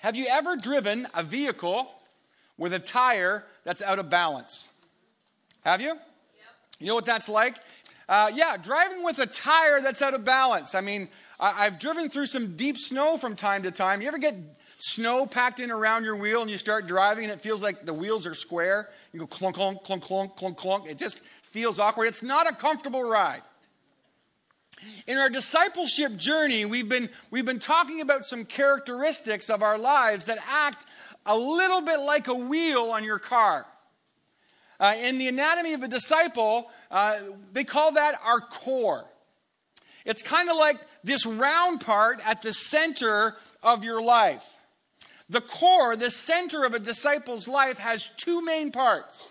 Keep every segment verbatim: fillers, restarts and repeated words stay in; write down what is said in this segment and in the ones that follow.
Have you ever driven a vehicle with a tire that's out of balance? Have you? Yep. You know what that's like? Uh, yeah, driving with a tire that's out of balance. I mean, I, I've driven through some deep snow from time to time. You ever get snow packed in around your wheel and you start driving and it feels like the wheels are square? You go clunk, clunk, clunk, clunk, clunk, clunk. It just feels awkward. It's not a comfortable ride. In our discipleship journey, we've been, we've been talking about some characteristics of our lives that act a little bit like a wheel on your car. Uh, in the anatomy of a disciple, uh, they call that our core. It's kind of like this round part at the center of your life. The core, the center of a disciple's life, has two main parts.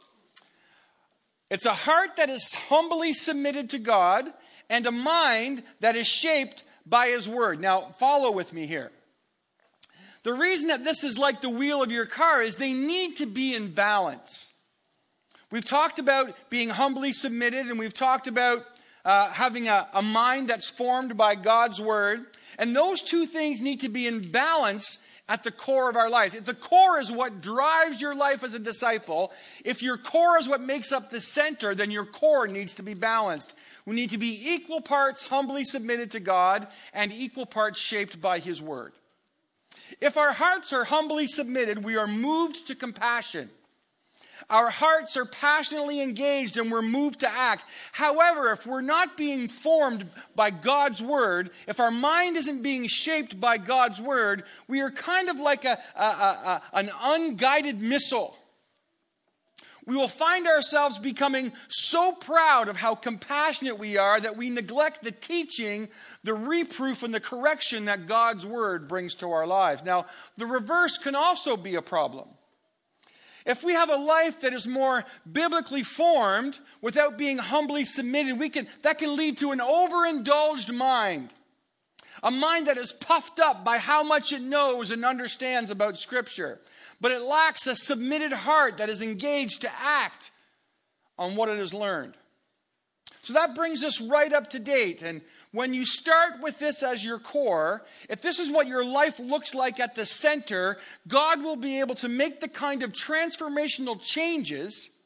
It's a heart that is humbly submitted to God and a mind that is shaped by His Word. Now, follow with me here. The reason that this is like the wheel of your car is they need to be in balance. We've talked about being humbly submitted, and we've talked about uh, having a, a mind that's formed by God's Word. And those two things need to be in balance at the core of our lives. If the core is what drives your life as a disciple, if your core is what makes up the center, then your core needs to be balanced. We need to be equal parts humbly submitted to God and equal parts shaped by His Word. If our hearts are humbly submitted, we are moved to compassion. Our hearts are passionately engaged and we're moved to act. However, if we're not being formed by God's Word, if our mind isn't being shaped by God's Word, we are kind of like a, a, a, a, an unguided missile. We will find ourselves becoming so proud of how compassionate we are that we neglect the teaching, the reproof, and the correction that God's Word brings to our lives. Now, the reverse can also be a problem. If we have a life that is more biblically formed without being humbly submitted, we can, that can lead to an overindulged mind. A mind that is puffed up by how much it knows and understands about Scripture. But it lacks a submitted heart that is engaged to act on what it has learned. So that brings us right up to date. And when you start with this as your core, if this is what your life looks like at the center, God will be able to make the kind of transformational changes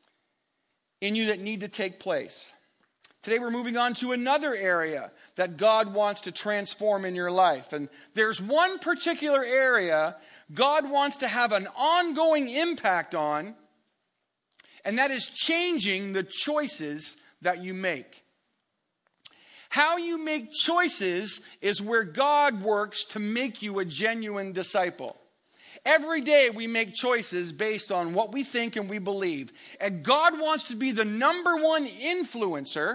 in you that need to take place. Today we're moving on to another area that God wants to transform in your life. And there's one particular area God wants to have an ongoing impact on, and that is changing the choices that you make. How you make choices is where God works to make you a genuine disciple. Every day we make choices based on what we think and we believe. And God wants to be the number one influencer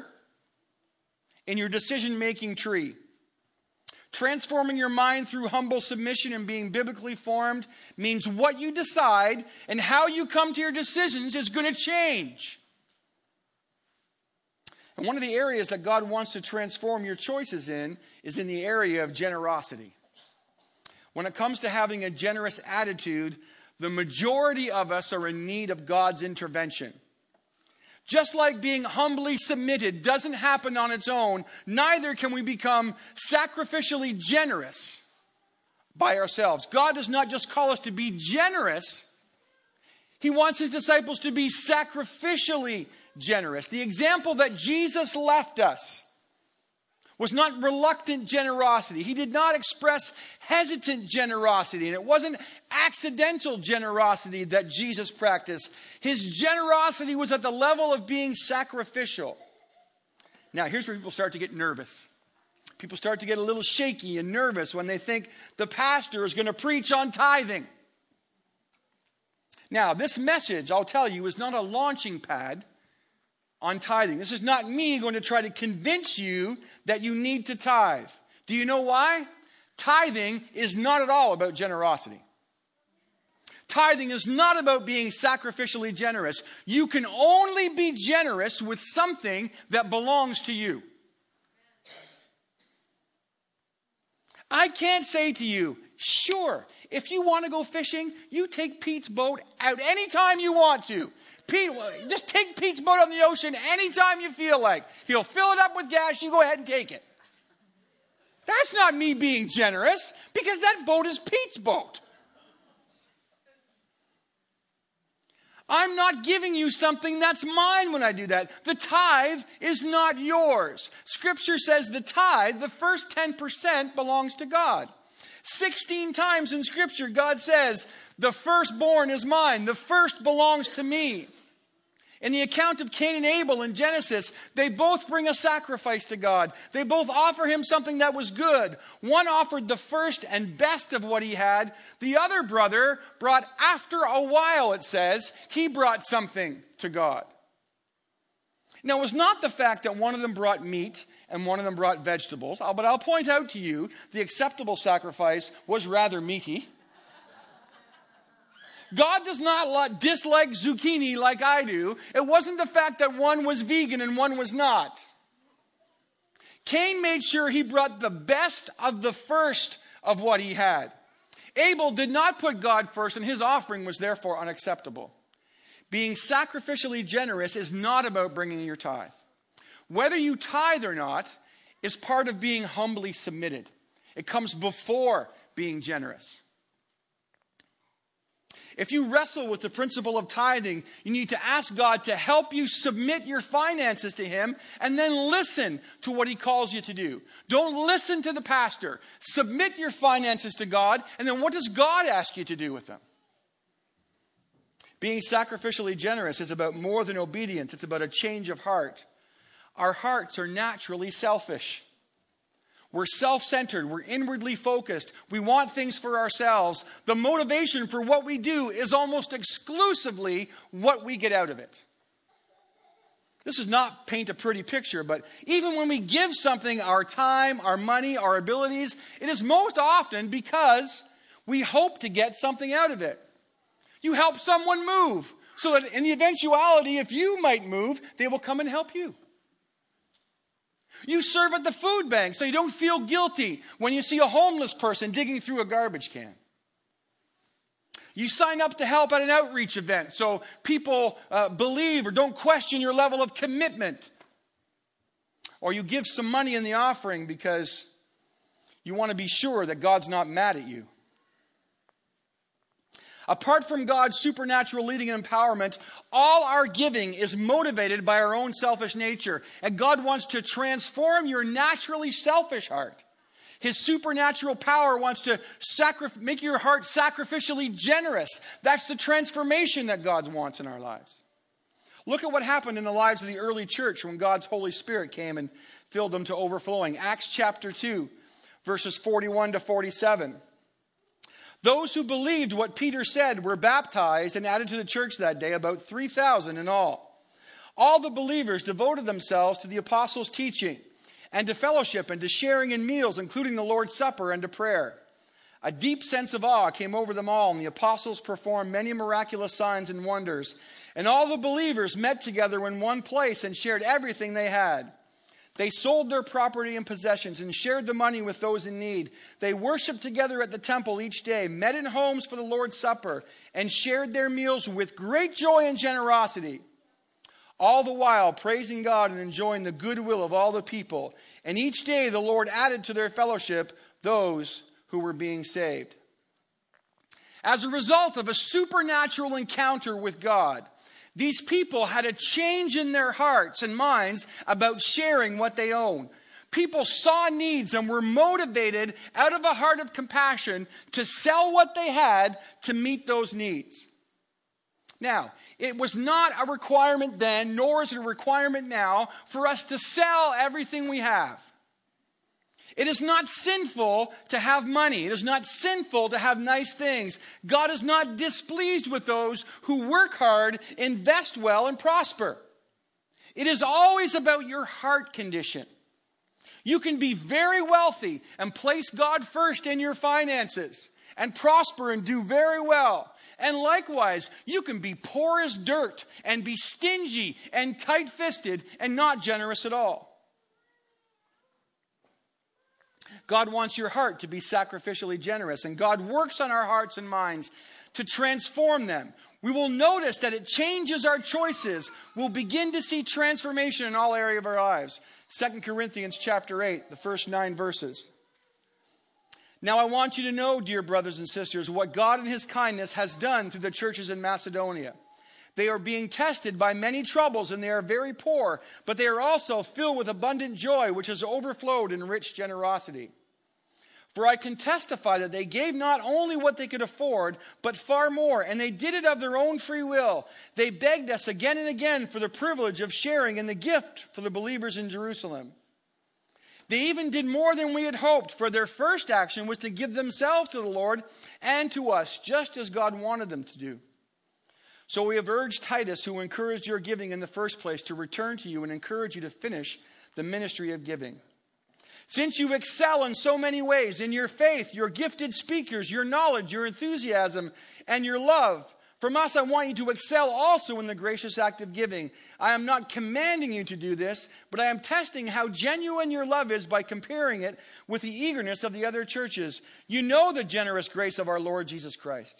in your decision-making tree. Transforming your mind through humble submission and being biblically formed means what you decide and how you come to your decisions is going to change. And one of the areas that God wants to transform your choices in is in the area of generosity. When it comes to having a generous attitude, the majority of us are in need of God's intervention. Just like being humbly submitted doesn't happen on its own, neither can we become sacrificially generous by ourselves. God does not just call us to be generous. He wants His disciples to be sacrificially generous. The example that Jesus left us was not reluctant generosity. He did not express hesitant generosity. And it wasn't accidental generosity that Jesus practiced. His generosity was at the level of being sacrificial. Now, here's where people start to get nervous. People start to get a little shaky and nervous when they think the pastor is going to preach on tithing. Now, this message, I'll tell you, is not a launching pad on tithing. This is not me going to try to convince you that you need to tithe. Do you know why? Tithing is not at all about generosity. Tithing is not about being sacrificially generous. You can only be generous with something that belongs to you. I can't say to you, sure, if you want to go fishing, you take Pete's boat out anytime you want to. Pete, just take Pete's boat on the ocean anytime you feel like. He'll fill it up with gas. You go ahead and take it. That's not me being generous, because that boat is Pete's boat. I'm not giving you something that's mine when I do that. The tithe is not yours. Scripture says the tithe, the first ten percent, belongs to God. sixteen times in Scripture, God says, the firstborn is mine. The first belongs to me. In the account of Cain and Abel in Genesis, they both bring a sacrifice to God. They both offer him something that was good. One offered the first and best of what he had. The other brother brought, after a while, it says, he brought something to God. Now, it was not the fact that one of them brought meat and one of them brought vegetables, but I'll point out to you, the acceptable sacrifice was rather meaty. God does not dislike zucchini like I do. It wasn't the fact that one was vegan and one was not. Cain made sure he brought the best of the first of what he had. Abel did not put God first, and his offering was therefore unacceptable. Being sacrificially generous is not about bringing your tithe. Whether you tithe or not is part of being humbly submitted. It comes before being generous. If you wrestle with the principle of tithing, you need to ask God to help you submit your finances to Him and then listen to what He calls you to do. Don't listen to the pastor. Submit your finances to God, and then what does God ask you to do with them? Being sacrificially generous is about more than obedience. It's about a change of heart. Our hearts are naturally selfish. We're self-centered. We're inwardly focused. We want things for ourselves. The motivation for what we do is almost exclusively what we get out of it. This does not paint a pretty picture, but even when we give something our time, our money, our abilities, it is most often because we hope to get something out of it. You help someone move so that in the eventuality, if you might move, they will come and help you. You serve at the food bank so you don't feel guilty when you see a homeless person digging through a garbage can. You sign up to help at an outreach event so people uh, believe or don't question your level of commitment. Or you give some money in the offering because you want to be sure that God's not mad at you. Apart from God's supernatural leading and empowerment, all our giving is motivated by our own selfish nature. And God wants to transform your naturally selfish heart. His supernatural power wants to sacri- make your heart sacrificially generous. That's the transformation that God wants in our lives. Look at what happened in the lives of the early church when God's Holy Spirit came and filled them to overflowing. Acts chapter two, verses forty-one to forty-seven. Those who believed what Peter said were baptized and added to the church that day, about three thousand in all. All the believers devoted themselves to the apostles' teaching and to fellowship and to sharing in meals, including the Lord's Supper and to prayer. A deep sense of awe came over them all, and the apostles performed many miraculous signs and wonders. And all the believers met together in one place and shared everything they had. They sold their property and possessions and shared the money with those in need. They worshiped together at the temple each day, met in homes for the Lord's Supper, and shared their meals with great joy and generosity. All the while praising God and enjoying the goodwill of all the people. And each day the Lord added to their fellowship those who were being saved. As a result of a supernatural encounter with God, these people had a change in their hearts and minds about sharing what they own. People saw needs and were motivated out of a heart of compassion to sell what they had to meet those needs. Now, it was not a requirement then, nor is it a requirement now, for us to sell everything we have. It is not sinful to have money. It is not sinful to have nice things. God is not displeased with those who work hard, invest well, and prosper. It is always about your heart condition. You can be very wealthy and place God first in your finances and prosper and do very well. And likewise, you can be poor as dirt and be stingy and tight-fisted and not generous at all. God wants your heart to be sacrificially generous, and God works on our hearts and minds to transform them. We will notice that it changes our choices. We'll begin to see transformation in all areas of our lives. Second Corinthians chapter eight, the first nine verses. Now I want you to know, dear brothers and sisters, what God in his kindness has done through the churches in Macedonia. They are being tested by many troubles, and they are very poor, but they are also filled with abundant joy, which has overflowed in rich generosity. For I can testify that they gave not only what they could afford, but far more, and they did it of their own free will. They begged us again and again for the privilege of sharing in the gift for the believers in Jerusalem. They even did more than we had hoped, for their first action was to give themselves to the Lord and to us, just as God wanted them to do. So we have urged Titus, who encouraged your giving in the first place, to return to you and encourage you to finish the ministry of giving. Since you excel in so many ways, in your faith, your gifted speakers, your knowledge, your enthusiasm, and your love, from us I want you to excel also in the gracious act of giving. I am not commanding you to do this, but I am testing how genuine your love is by comparing it with the eagerness of the other churches. You know the generous grace of our Lord Jesus Christ.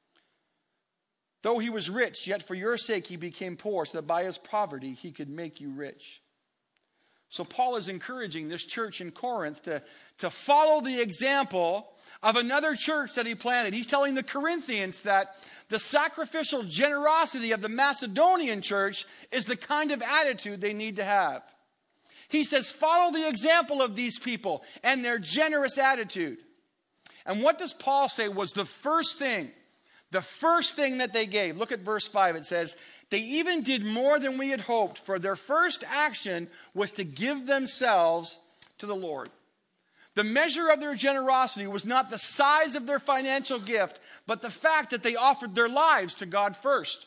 Though he was rich, yet for your sake he became poor, so that by his poverty he could make you rich. So Paul is encouraging this church in Corinth to, to follow the example of another church that he planted. He's telling the Corinthians that the sacrificial generosity of the Macedonian church is the kind of attitude they need to have. He says, follow the example of these people and their generous attitude. And what does Paul say was the first thing? The first thing that they gave. Look at verse five. It says, they even did more than we had hoped, for their first action was to give themselves to the Lord. The measure of their generosity was not the size of their financial gift, but the fact that they offered their lives to God first.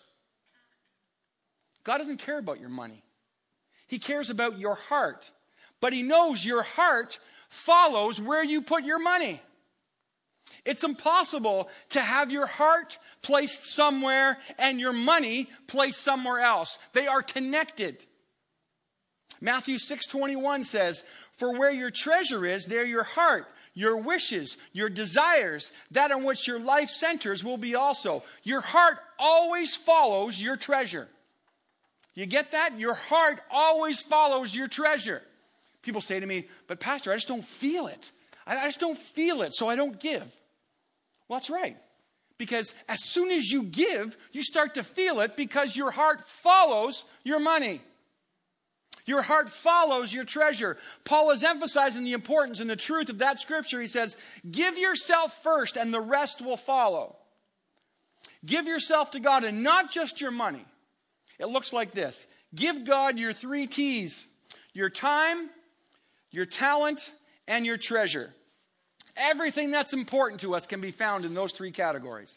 God doesn't care about your money. He cares about your heart. But he knows your heart follows where you put your money. It's impossible to have your heart placed somewhere and your money placed somewhere else. They are connected. Matthew six twenty-one says, for where your treasure is, there your heart, your wishes, your desires, that on which your life centers will be also. Your heart always follows your treasure. You get that? Your heart always follows your treasure. People say to me, but Pastor, I just don't feel it. I just don't feel it, so I don't give. Well, that's right. Because as soon as you give, you start to feel it because your heart follows your money. Your heart follows your treasure. Paul is emphasizing the importance and the truth of that scripture. He says, give yourself first and the rest will follow. Give yourself to God and not just your money. It looks like this. Give God your three T's. Your time, your talent, and your treasure. Everything that's important to us can be found in those three categories.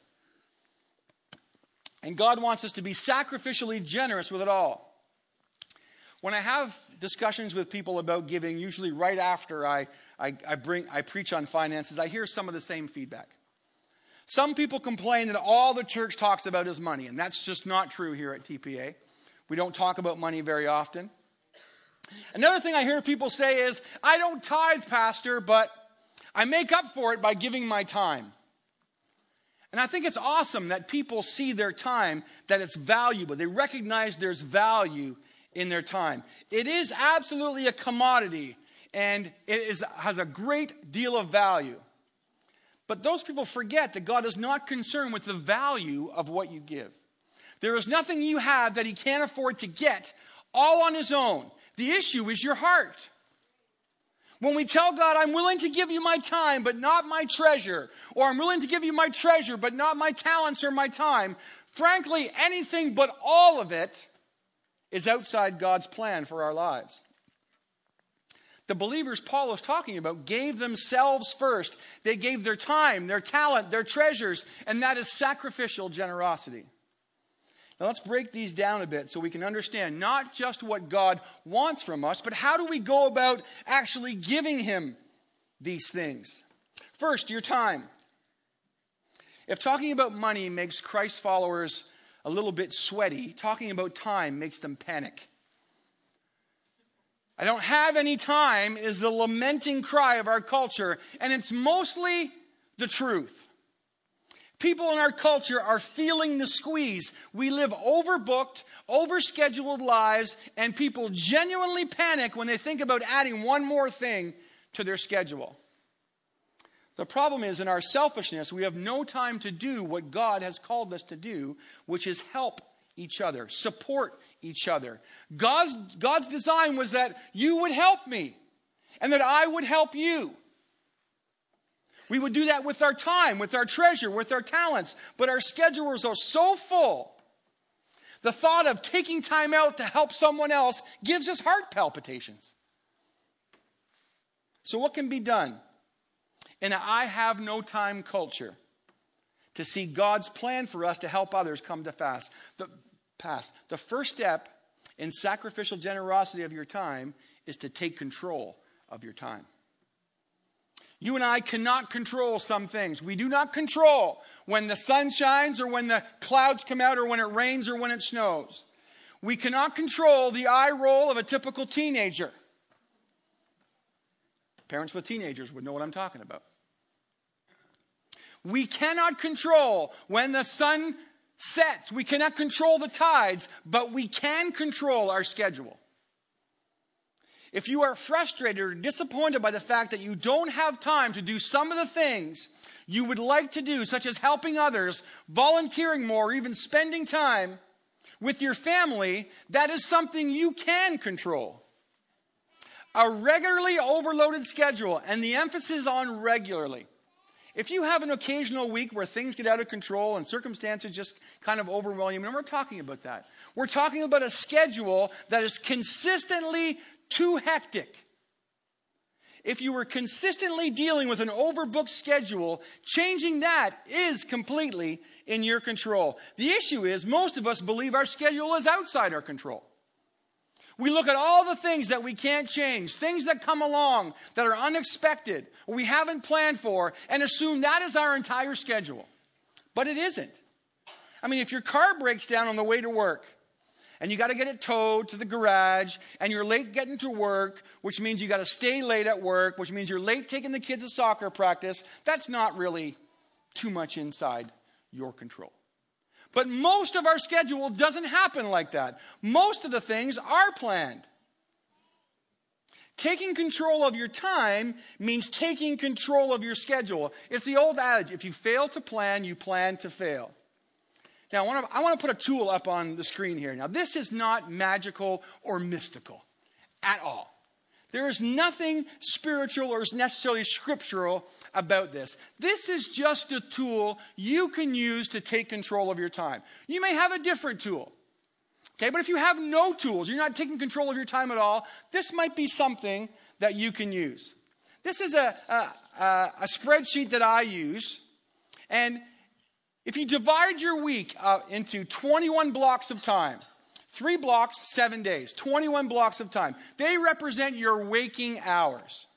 And God wants us to be sacrificially generous with it all. When I have discussions with people about giving, usually right after I, I, I, bring, I preach on finances, I hear some of the same feedback. Some people complain that all the church talks about is money, and that's just not true here at T P A. We don't talk about money very often. Another thing I hear people say is, I don't tithe, Pastor, but I make up for it by giving my time. And I think it's awesome that people see their time, that it's valuable. They recognize there's value in their time. It is absolutely a commodity, and it is, has a great deal of value. But those people forget that God is not concerned with the value of what you give. There is nothing you have that he can't afford to get all on his own. The issue is your heart. When we tell God, I'm willing to give you my time, but not my treasure, or I'm willing to give you my treasure, but not my talents or my time, frankly, anything but all of it is outside God's plan for our lives. The believers Paul is talking about gave themselves first. They gave their time, their talent, their treasures, and that is sacrificial generosity. Now let's break these down a bit so we can understand not just what God wants from us, but how do we go about actually giving him these things? First, your time. If talking about money makes Christ followers a little bit sweaty, talking about time makes them panic. I don't have any time is the lamenting cry of our culture, and it's mostly the truth. People in our culture are feeling the squeeze. We live overbooked, overscheduled lives, and people genuinely panic when they think about adding one more thing to their schedule. The problem is, in our selfishness, we have no time to do what God has called us to do, which is help each other, support each other. God's, God's design was that you would help me and that I would help you. We would do that with our time, with our treasure, with our talents, but our schedules are so full. The thought of taking time out to help someone else gives us heart palpitations. So what can be done in an I have no time culture to see God's plan for us to help others come to pass? The, pass. the first step in sacrificial generosity of your time is to take control of your time. You and I cannot control some things. We do not control when the sun shines or when the clouds come out or when it rains or when it snows. We cannot control the eye roll of a typical teenager. Parents with teenagers would know what I'm talking about. We cannot control when the sun sets. We cannot control the tides, but we can control our schedule. If you are frustrated or disappointed by the fact that you don't have time to do some of the things you would like to do, such as helping others, volunteering more, or even spending time with your family, that is something you can control. A regularly overloaded schedule, and the emphasis on regularly. If you have an occasional week where things get out of control and circumstances just kind of overwhelm you, we're not talking about that. We're talking about a schedule that is consistently too hectic. If you were consistently dealing with an overbooked schedule, changing that is completely in your control. The issue is most of us believe our schedule is outside our control. We look at all the things that we can't change, things that come along that are unexpected, or we haven't planned for, and assume that is our entire schedule. But it isn't. I mean, if your car breaks down on the way to work, and you got to get it towed to the garage, and you're late getting to work, which means you got to stay late at work, which means you're late taking the kids to soccer practice, that's not really too much inside your control. But most of our schedule doesn't happen like that. Most of the things are planned. Taking control of your time means taking control of your schedule. It's the old adage, if you fail to plan, you plan to fail. Now, I want to, I want to put a tool up on the screen here. Now, this is not magical or mystical at all. There is nothing spiritual or necessarily scriptural about this. This is just a tool you can use to take control of your time. You may have a different tool. Okay, but if you have no tools, you're not taking control of your time at all, this might be something that you can use. This is a, a, a spreadsheet that I use. And if you divide your week uh, into twenty-one blocks of time, three blocks, seven days, twenty-one blocks of time, they represent your waking hours.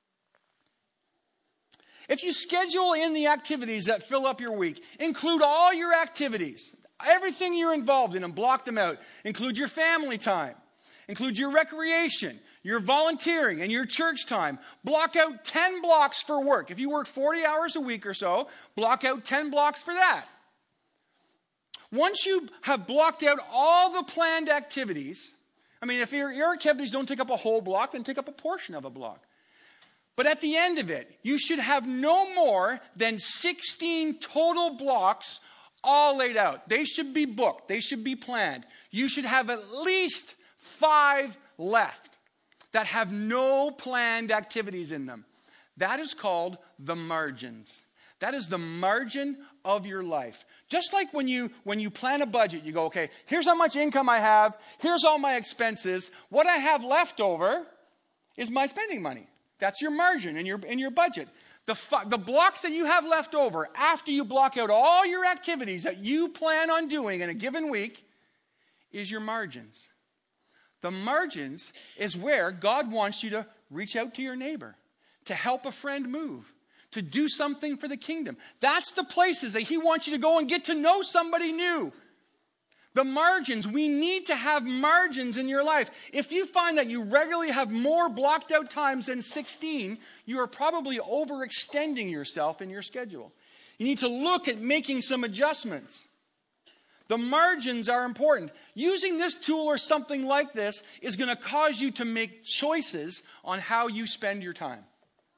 If you schedule in the activities that fill up your week, include all your activities, everything you're involved in, and block them out. Include your family time, include your recreation, your volunteering, and your church time. Block out ten blocks for work. If you work forty hours a week or so, block out ten blocks for that. Once you have blocked out all the planned activities, I mean, if your, your activities don't take up a whole block, then take up a portion of a block. But at the end of it, you should have no more than sixteen total blocks all laid out. They should be booked. They should be planned. You should have at least five left that have no planned activities in them. That is called the margins. That is the margin of your life. Just like when you when you plan a budget, you go, okay, here's how much income I have. Here's all my expenses. What I have left over is my spending money. That's your margin in your in your budget. The, the blocks that you have left over after you block out all your activities that you plan on doing in a given week is your margins. The margins is where God wants you to reach out to your neighbor, to help a friend move, to do something for the kingdom. That's the places that he wants you to go and get to know somebody new. The margins, we need to have margins in your life. If you find that you regularly have more blocked out times than sixteen, you are probably overextending yourself in your schedule. You need to look at making some adjustments. The margins are important. Using this tool or something like this is going to cause you to make choices on how you spend your time.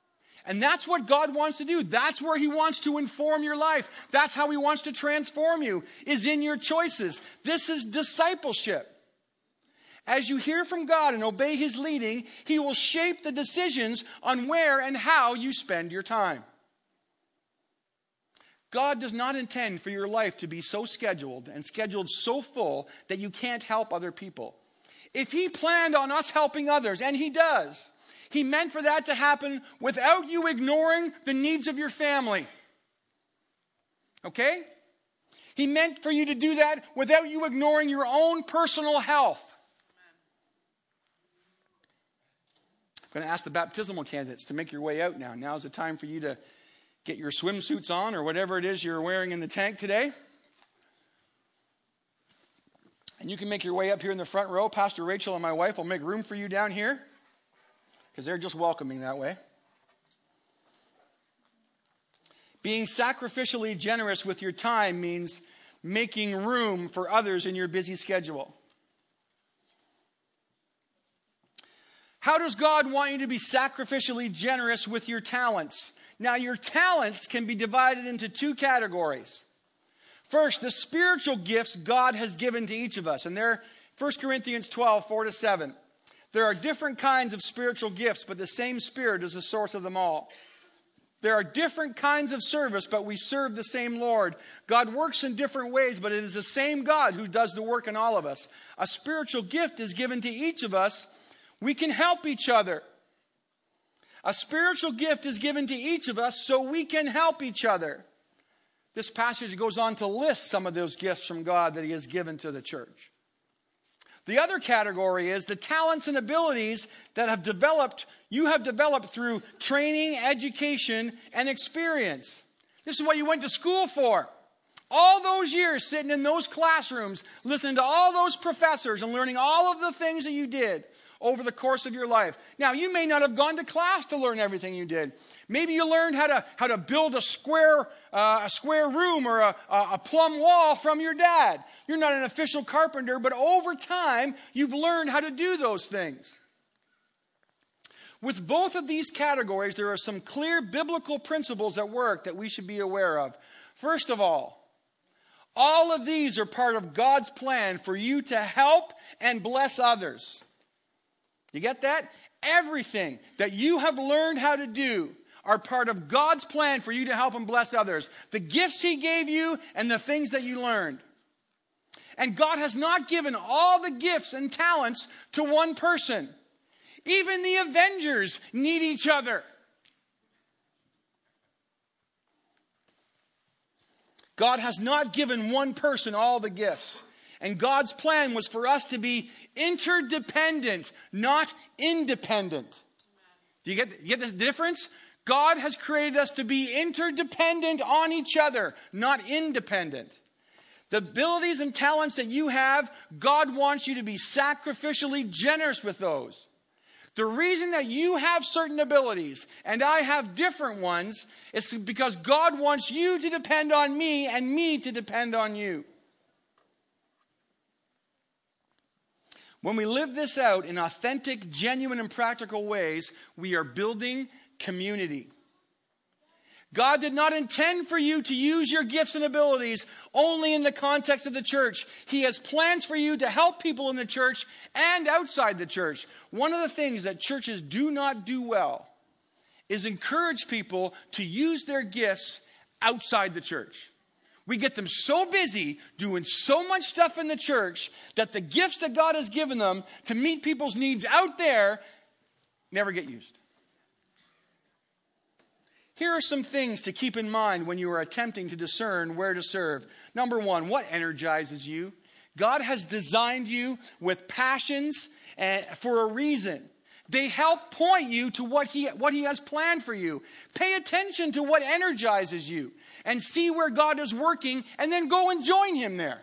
And that's what God wants to do. That's where he wants to inform your life. That's how he wants to transform you, is in your choices. This is discipleship. As you hear from God and obey his leading, he will shape the decisions on where and how you spend your time. God does not intend for your life to be so scheduled and scheduled so full that you can't help other people. If he planned on us helping others, and he does, he meant for that to happen without you ignoring the needs of your family. Okay? He meant for you to do that without you ignoring your own personal health. I'm going to ask the baptismal candidates to make your way out now. Now's the time for you to get your swimsuits on or whatever it is you're wearing in the tank today. And you can make your way up here in the front row. Pastor Rachel and my wife will make room for you down here because they're just welcoming that way. Being sacrificially generous with your time means making room for others in your busy schedule. How does God want you to be sacrificially generous with your talents? Now, your talents can be divided into two categories. First, the spiritual gifts God has given to each of us. And they're First Corinthians twelve, four to seven. There are different kinds of spiritual gifts, but the same Spirit is the source of them all. There are different kinds of service, but we serve the same Lord. God works in different ways, but it is the same God who does the work in all of us. A spiritual gift is given to each of us. We can help each other. A spiritual gift is given to each of us so we can help each other. This passage goes on to list some of those gifts from God that he has given to the church. The other category is the talents and abilities that have developed, you have developed through training, education, and experience. This is what you went to school for. All those years sitting in those classrooms, listening to all those professors and learning all of the things that you did over the course of your life. Now, you may not have gone to class to learn everything you did. Maybe you learned how to, how to build a square, uh, a square room or a, a plumb wall from your dad. You're not an official carpenter, but over time, you've learned how to do those things. With both of these categories, there are some clear biblical principles at work that we should be aware of. First of all, all of these are part of God's plan for you to help and bless others. You get that? Everything that you have learned how to do are part of God's plan for you to help and bless others. The gifts he gave you and the things that you learned. And God has not given all the gifts and talents to one person. Even the Avengers need each other. God has not given one person all the gifts. And God's plan was for us to be interdependent, not independent. Do you get, you get this difference? God has created us to be interdependent on each other, not independent. The abilities and talents that you have, God wants you to be sacrificially generous with those. The reason that you have certain abilities and I have different ones is because God wants you to depend on me and me to depend on you. When we live this out in authentic, genuine, and practical ways, we are building community. God did not intend for you to use your gifts and abilities only in the context of the church. He has plans for you to help people in the church and outside the church. One of the things that churches do not do well is encourage people to use their gifts outside the church. We get them so busy doing so much stuff in the church that the gifts that God has given them to meet people's needs out there never get used. Here are some things to keep in mind when you are attempting to discern where to serve. Number one, what energizes you? God has designed you with passions for a reason. They help point you to what he, what he has planned for you. Pay attention to what energizes you and see where God is working and then go and join him there.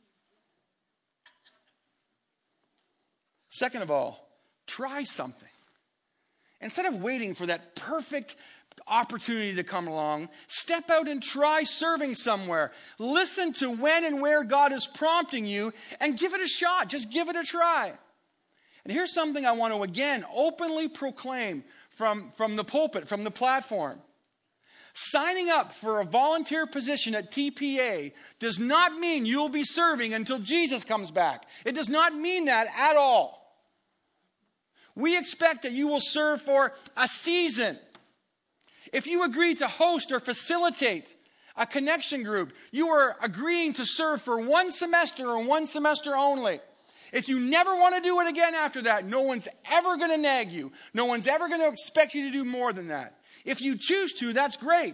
Second of all, try something. Instead of waiting for that perfect opportunity to come along, step out and try serving somewhere. Listen to when and where God is prompting you and give it a shot. Just give it a try. And here's something I want to again openly proclaim. from, from the pulpit, from the platform. Signing up for a volunteer position at T P A does not mean you'll be serving until Jesus comes back. It does not mean that at all. We expect that you will serve for a season. If you agree to host or facilitate a connection group, you are agreeing to serve for one semester and one semester only. If you never want to do it again after that, no one's ever going to nag you. No one's ever going to expect you to do more than that. If you choose to, that's great.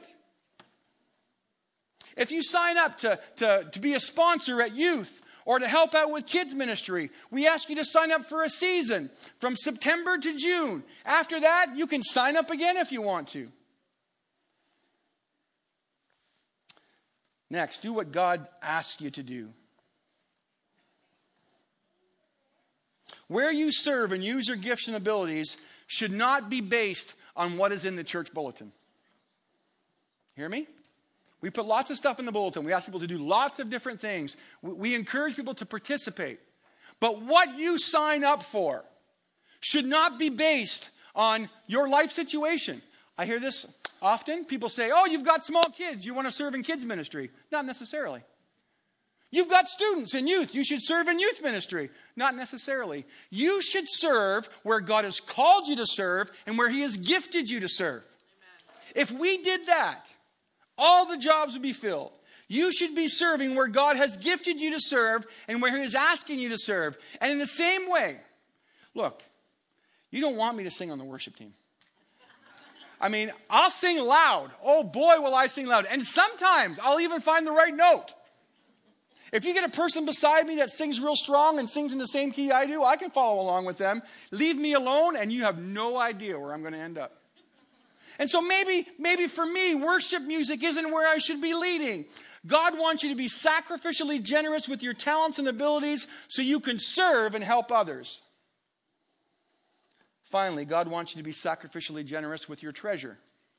If you sign up to, to, to be a sponsor at youth or to help out with kids ministry, we ask you to sign up for a season from September to June. After that, you can sign up again if you want to. Next, do what God asks you to do. Where you serve and use your gifts and abilities should not be based on what is in the church bulletin. Hear me? We put lots of stuff in the bulletin. We ask people to do lots of different things. We, we encourage people to participate. But what you sign up for should not be based on your life situation. I hear this often. People say, oh, you've got small kids. You want to serve in kids ministry. Not necessarily. You've got students and youth. You should serve in youth ministry. Not necessarily. You should serve where God has called you to serve and where he has gifted you to serve. Amen. If we did that, all the jobs would be filled. You should be serving where God has gifted you to serve and where he is asking you to serve. And in the same way, look, you don't want me to sing on the worship team. I mean, I'll sing loud. Oh boy, will I sing loud. And sometimes I'll even find the right note. If you get a person beside me that sings real strong and sings in the same key I do, I can follow along with them. Leave me alone and you have no idea where I'm going to end up. And so maybe, maybe for me, worship music isn't where I should be leading. God wants you to be sacrificially generous with your talents and abilities so you can serve and help others. Finally, God wants you to be sacrificially generous with your treasure.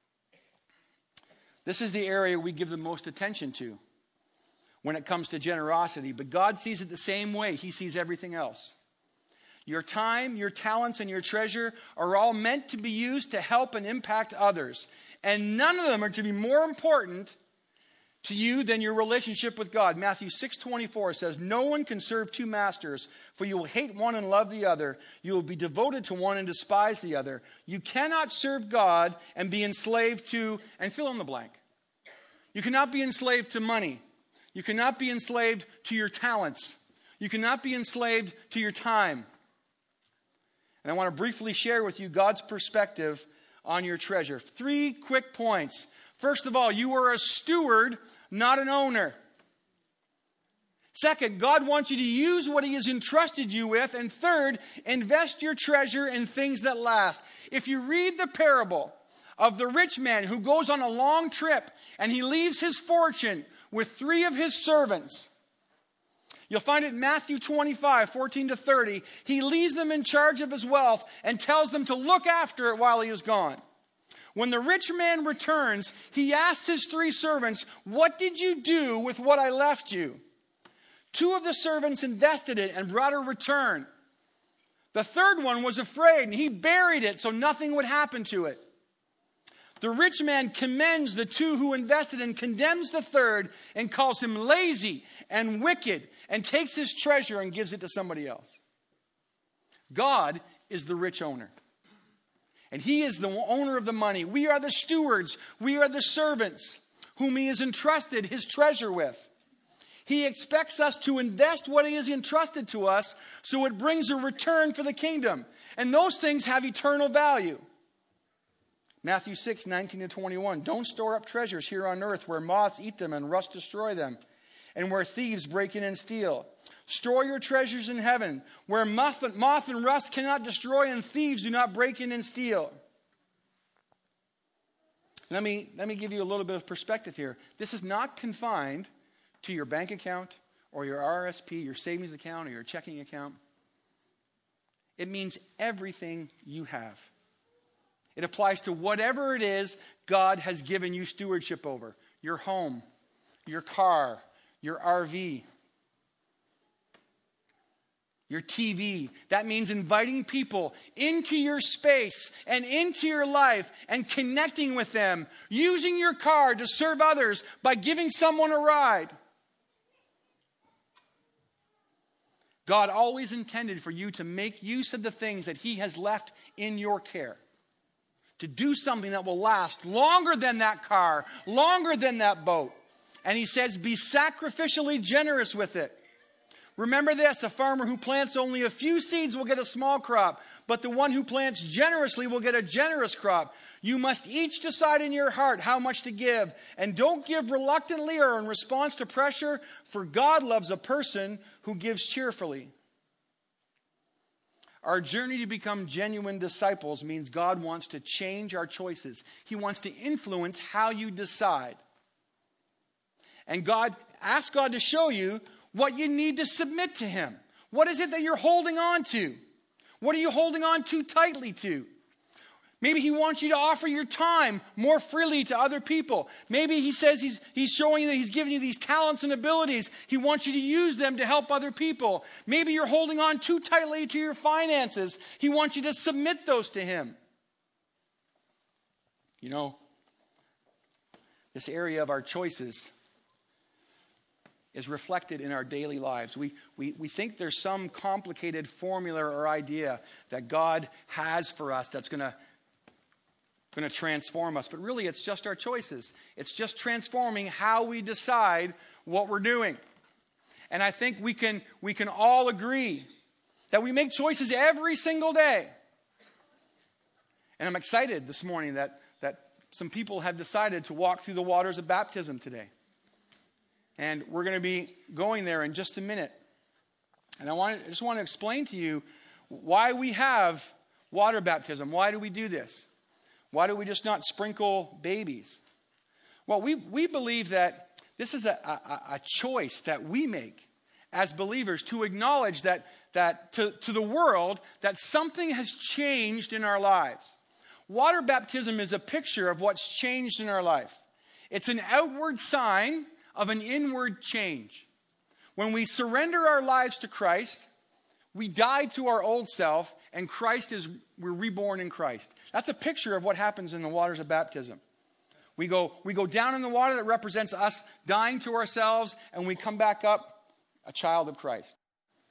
This is the area we give the most attention to when it comes to generosity. But God sees it the same way he sees everything else. Your time, your talents, and your treasure are all meant to be used to help and impact others. And none of them are to be more important to you than your relationship with God. Matthew six twenty-four says, no one can serve two masters, for you will hate one and love the other. You will be devoted to one and despise the other. You cannot serve God and be enslaved to, and fill in the blank. You cannot be enslaved to money. You cannot be enslaved to your talents. You cannot be enslaved to your time. And I want to briefly share with you God's perspective on your treasure. Three quick points. First of all, you are a steward, not an owner. Second, God wants you to use what he has entrusted you with. And third, invest your treasure in things that last. If you read the parable of the rich man who goes on a long trip and he leaves his fortune with three of his servants, you'll find it in Matthew twenty-five, fourteen to thirty. He leaves them in charge of his wealth and tells them to look after it while he is gone. When the rich man returns, he asks his three servants, what did you do with what I left you? Two of the servants invested it and brought a return. The third one was afraid and he buried it so nothing would happen to it. The rich man commends the two who invested and condemns the third and calls him lazy and wicked and takes his treasure and gives it to somebody else. God is the rich owner. And he is the owner of the money. We are the stewards. We are the servants whom he has entrusted his treasure with. He expects us to invest what he has entrusted to us so it brings a return for the kingdom. And those things have eternal value. Matthew six, nineteen to twenty-one. Don't store up treasures here on earth where moths eat them and rust destroy them, and where thieves break in and steal. Store your treasures in heaven, where moth and, moth and rust cannot destroy and thieves do not break in and steal. Let me, let me give you a little bit of perspective here. This is not confined to your bank account or your R S P, your savings account or your checking account. It means everything you have. It applies to whatever it is God has given you stewardship over. Your home, your car, your R V. your T V. That means inviting people into your space and into your life and connecting with them. Using your car to serve others by giving someone a ride. God always intended for you to make use of the things that He has left in your care. To do something that will last longer than that car, longer than that boat. And He says, be sacrificially generous with it. Remember this, a farmer who plants only a few seeds will get a small crop, but the one who plants generously will get a generous crop. You must each decide in your heart how much to give, and don't give reluctantly or in response to pressure, for God loves a person who gives cheerfully. Our journey to become genuine disciples means God wants to change our choices. He wants to influence how you decide. And God, ask God to show you what you need to submit to Him. What is it that you're holding on to? What are you holding on too tightly to? Maybe He wants you to offer your time more freely to other people. Maybe He says He's, he's showing you that He's giving you these talents and abilities. He wants you to use them to help other people. Maybe you're holding on too tightly to your finances. He wants you to submit those to Him. You know, this area of our choices is reflected in our daily lives. We, we, we think there's some complicated formula or idea that God has for us that's going to going to transform us. But really, it's just our choices. It's just transforming how we decide what we're doing. And I think we can, we can all agree that we make choices every single day. And I'm excited this morning that, that some people have decided to walk through the waters of baptism today. And we're going to be going there in just a minute. And I, want, I just want to explain to you why we have water baptism. Why do we do this? Why do we just not sprinkle babies? Well, we, we believe that this is a, a, a choice that we make as believers to acknowledge that, that to, to the world that something has changed in our lives. Water baptism is a picture of what's changed in our life. It's an outward sign of an inward change. When we surrender our lives to Christ, we die to our old self, and Christ is, we're reborn in Christ. That's a picture of what happens in the waters of baptism. We go, we go down in the water that represents us dying to ourselves, and we come back up a child of Christ.